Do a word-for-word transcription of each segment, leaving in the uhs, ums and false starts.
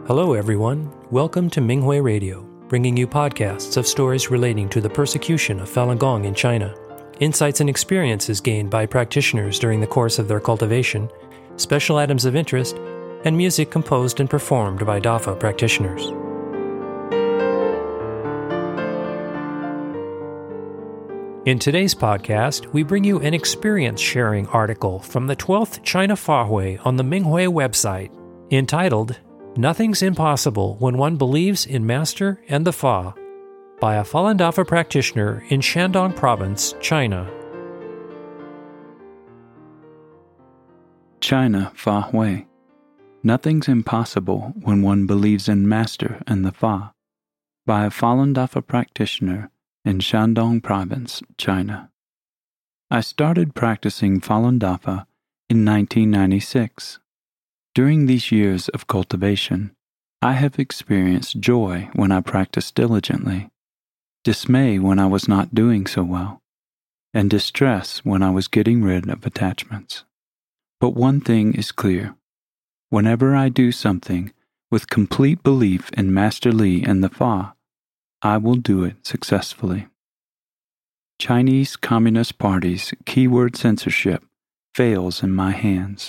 Hello everyone, welcome to Minghui Radio, bringing you podcasts of stories relating to the persecution of Falun Gong in China, insights and experiences gained by practitioners during the course of their cultivation, special items of interest, and music composed and performed by Dafa practitioners. In today's podcast, we bring you an experience-sharing article from the twelfth China Fahui on the Minghui website, entitled Nothing's Impossible When One Believes in Master and the Fa, by a Falun Dafa practitioner in Shandong Province, China. China Fahui. Nothing's impossible when one believes in Master and the Fa, by a Falun Dafa practitioner in Shandong Province, China. I started practicing Falun Dafa in nineteen ninety-six. During these years of cultivation, I have experienced joy when I practiced diligently, dismay when I was not doing so well, and distress when I was getting rid of attachments. But one thing is clear. Whenever I do something with complete belief in Master Li and the Fa, I will do it successfully. Chinese Communist Party's keyword censorship fails in my hands.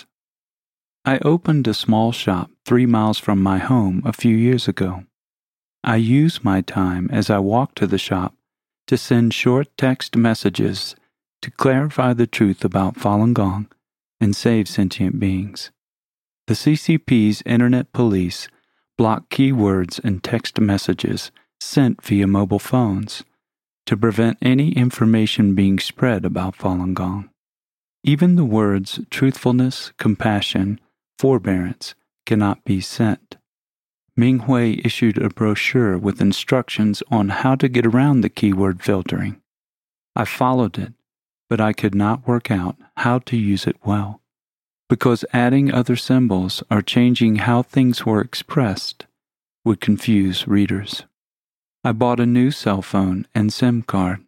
I opened a small shop three miles from my home a few years ago. I use my time as I walk to the shop to send short text messages to clarify the truth about Falun Gong and save sentient beings. The C C P's Internet Police block keywords and text messages sent via mobile phones to prevent any information being spread about Falun Gong. Even the words truthfulness, compassion, forbearance cannot be sent. Minghui issued a brochure with instructions on how to get around the keyword filtering. I followed it, but I could not work out how to use it well, because adding other symbols or changing how things were expressed would confuse readers. I bought a new cell phone and SIM card.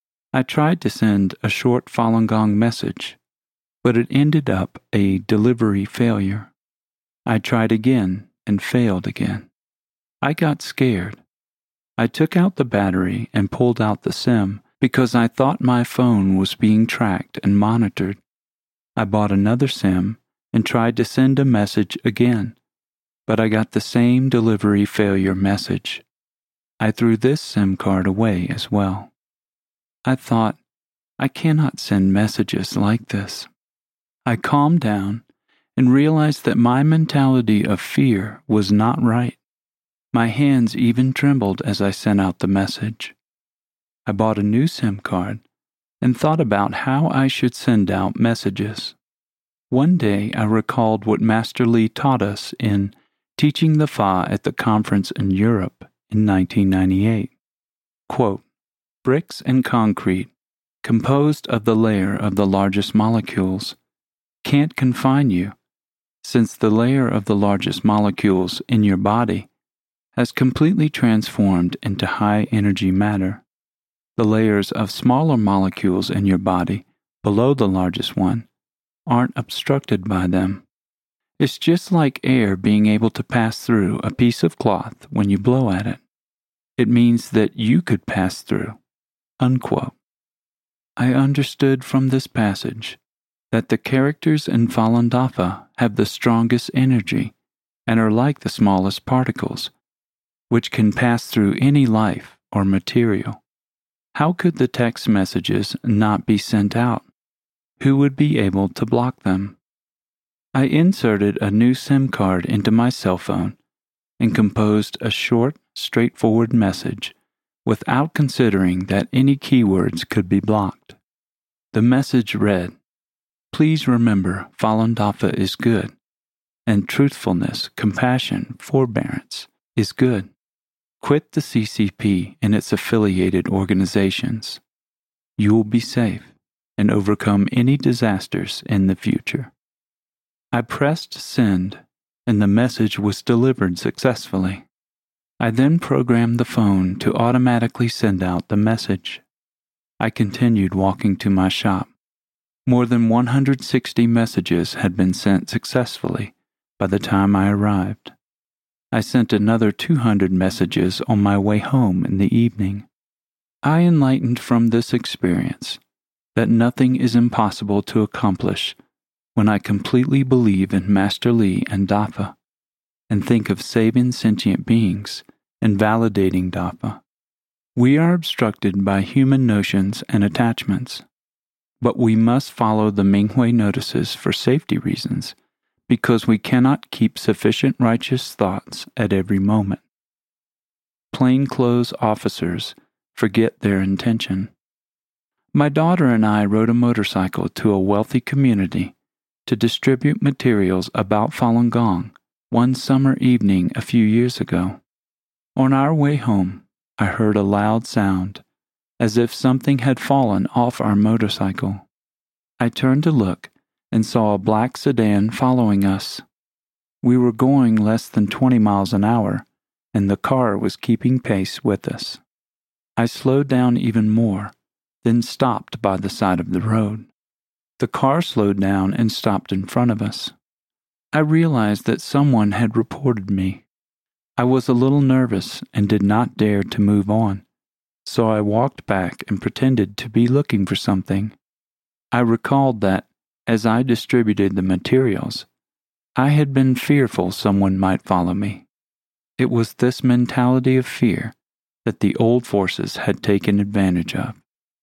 I tried to send a short Falun Gong message, but it ended up a delivery failure. I tried again and failed again. I got scared. I took out the battery and pulled out the SIM because I thought my phone was being tracked and monitored. I bought another SIM and tried to send a message again, but I got the same delivery failure message. I threw this SIM card away as well. I thought, I cannot send messages like this. I calmed down and realized that my mentality of fear was not right. My hands even trembled as I sent out the message. I bought a new SIM card and thought about how I should send out messages. One day I recalled what Master Li taught us in Teaching the Fa at the conference in Europe in nineteen ninety-eight. Quote, bricks and concrete, composed of the layer of the largest molecules, can't confine you, since the layer of the largest molecules in your body has completely transformed into high-energy matter. The layers of smaller molecules in your body, below the largest one, aren't obstructed by them. It's just like air being able to pass through a piece of cloth when you blow at it. It means that you could pass through. Unquote. I understood from this passage that the characters in Falun Dafa have the strongest energy and are like the smallest particles, which can pass through any life or material. How could the text messages not be sent out? Who would be able to block them? I inserted a new SIM card into my cell phone and composed a short, straightforward message without considering that any keywords could be blocked. The message read, please remember Falun Dafa is good, and truthfulness, compassion, forbearance is good. Quit the C C P and its affiliated organizations. You will be safe and overcome any disasters in the future. I pressed send, and the message was delivered successfully. I then programmed the phone to automatically send out the message. I continued walking to my shop. More than one hundred sixty messages had been sent successfully by the time I arrived. I sent another two hundred messages on my way home in the evening. I enlightened from this experience that nothing is impossible to accomplish when I completely believe in Master Li and Dafa, and think of saving sentient beings and validating Dafa. We are obstructed by human notions and attachments, but we must follow the Minghui notices for safety reasons, because we cannot keep sufficient righteous thoughts at every moment. Plainclothes officers forget their intention. My daughter and I rode a motorcycle to a wealthy community to distribute materials about Falun Gong one summer evening a few years ago. On our way home, I heard a loud sound, as if something had fallen off our motorcycle. I turned to look and saw a black sedan following us. We were going less than twenty miles an hour, and the car was keeping pace with us. I slowed down even more, then stopped by the side of the road. The car slowed down and stopped in front of us. I realized that someone had reported me. I was a little nervous and did not dare to move on, so I walked back and pretended to be looking for something. I recalled that, as I distributed the materials, I had been fearful someone might follow me. It was this mentality of fear that the old forces had taken advantage of.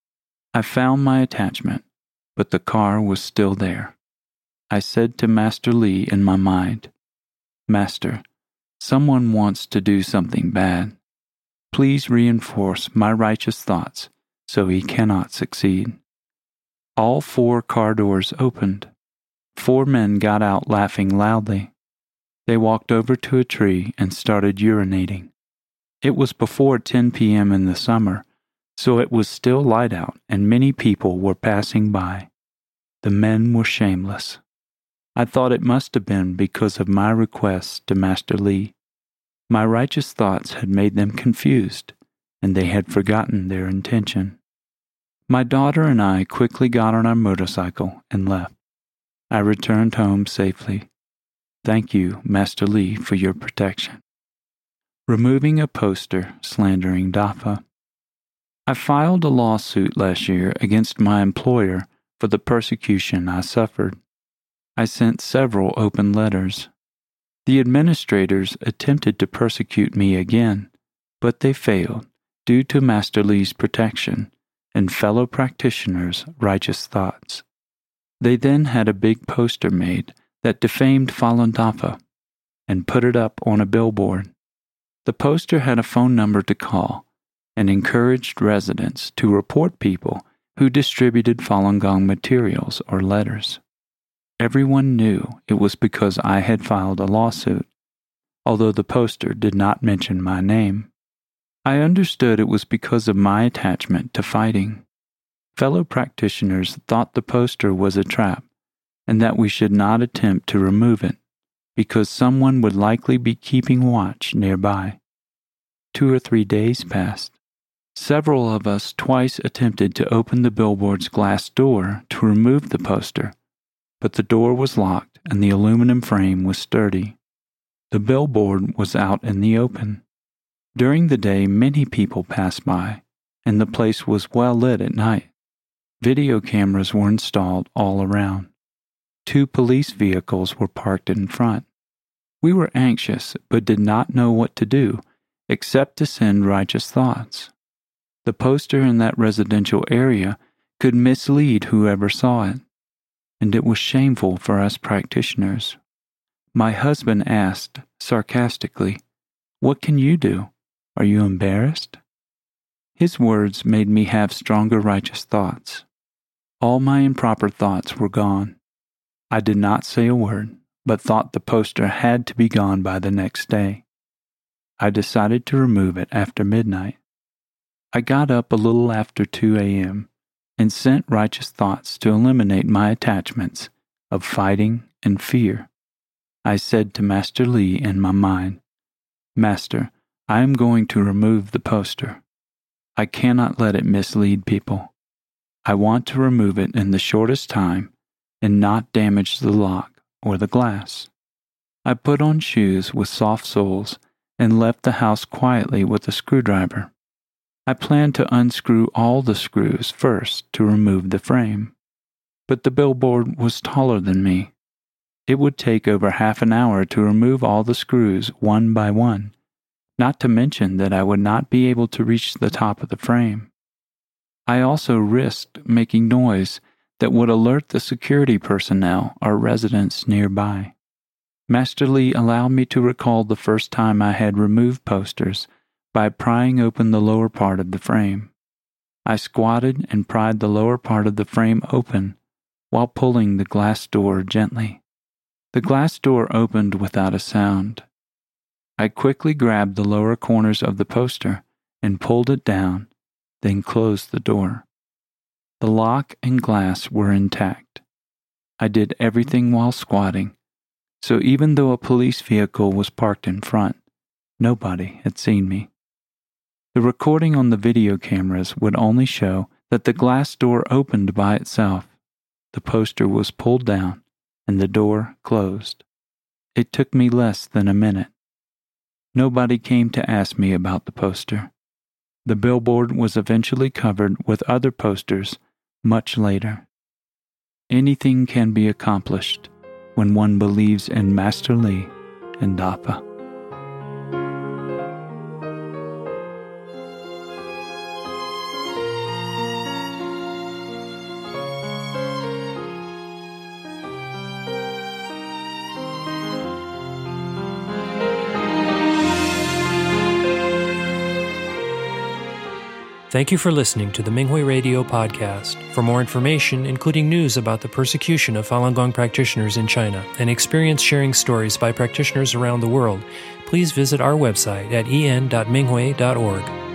I found my attachment, but the car was still there. I said to Master Li in my mind, "Master, someone wants to do something bad. Please reinforce my righteous thoughts so he cannot succeed." All four car doors opened. Four men got out laughing loudly. They walked over to a tree and started urinating. It was before ten p.m. in the summer, so it was still light out and many people were passing by. The men were shameless. I thought it must have been because of my requests to Master Li. My righteous thoughts had made them confused, and they had forgotten their intention. My daughter and I quickly got on our motorcycle and left. I returned home safely. Thank you, Master Li, for your protection. Removing a poster slandering Dafa. I filed a lawsuit last year against my employer for the persecution I suffered. I sent several open letters. The administrators attempted to persecute me again, but they failed due to Master Li's protection and fellow practitioners' righteous thoughts. They then had a big poster made that defamed Falun Dafa and put it up on a billboard. The poster had a phone number to call and encouraged residents to report people who distributed Falun Gong materials or letters. Everyone knew it was because I had filed a lawsuit, although the poster did not mention my name. I understood it was because of my attachment to fighting. Fellow practitioners thought the poster was a trap and that we should not attempt to remove it because someone would likely be keeping watch nearby. Two or three days passed. Several of us twice attempted to open the billboard's glass door to remove the poster, but the door was locked and the aluminum frame was sturdy. The billboard was out in the open. During the day, many people passed by, and the place was well lit at night. Video cameras were installed all around. Two police vehicles were parked in front. We were anxious, but did not know what to do, except to send righteous thoughts. The poster in that residential area could mislead whoever saw it, and it was shameful for us practitioners. My husband asked, sarcastically, "What can you do? Are you embarrassed?" His words made me have stronger righteous thoughts. All my improper thoughts were gone. I did not say a word, but thought the poster had to be gone by the next day. I decided to remove it after midnight. I got up a little after two a.m. and sent righteous thoughts to eliminate my attachments of fighting and fear. I said to Master Li in my mind, "Master, I am going to remove the poster. I cannot let it mislead people. I want to remove it in the shortest time and not damage the lock or the glass. I put on shoes with soft soles and left the house quietly with a screwdriver. I planned to unscrew all the screws first to remove the frame. But the billboard was taller than me. It would take over half an hour to remove all the screws one by one, not to mention that I would not be able to reach the top of the frame. I also risked making noise that would alert the security personnel or residents nearby. Master Li allowed me to recall the first time I had removed posters by prying open the lower part of the frame. I squatted and pried the lower part of the frame open while pulling the glass door gently. The glass door opened without a sound. I quickly grabbed the lower corners of the poster and pulled it down, then closed the door. The lock and glass were intact. I did everything while squatting, so even though a police vehicle was parked in front, nobody had seen me. The recording on the video cameras would only show that the glass door opened by itself, the poster was pulled down, and the door closed. It took me less than a minute. Nobody came to ask me about the poster. The billboard was eventually covered with other posters much later. Anything can be accomplished when one believes in Master Li and Dapa. Thank you for listening to the Minghui Radio podcast. For more information, including news about the persecution of Falun Gong practitioners in China and experience sharing stories by practitioners around the world, please visit our website at en dot minghui dot org.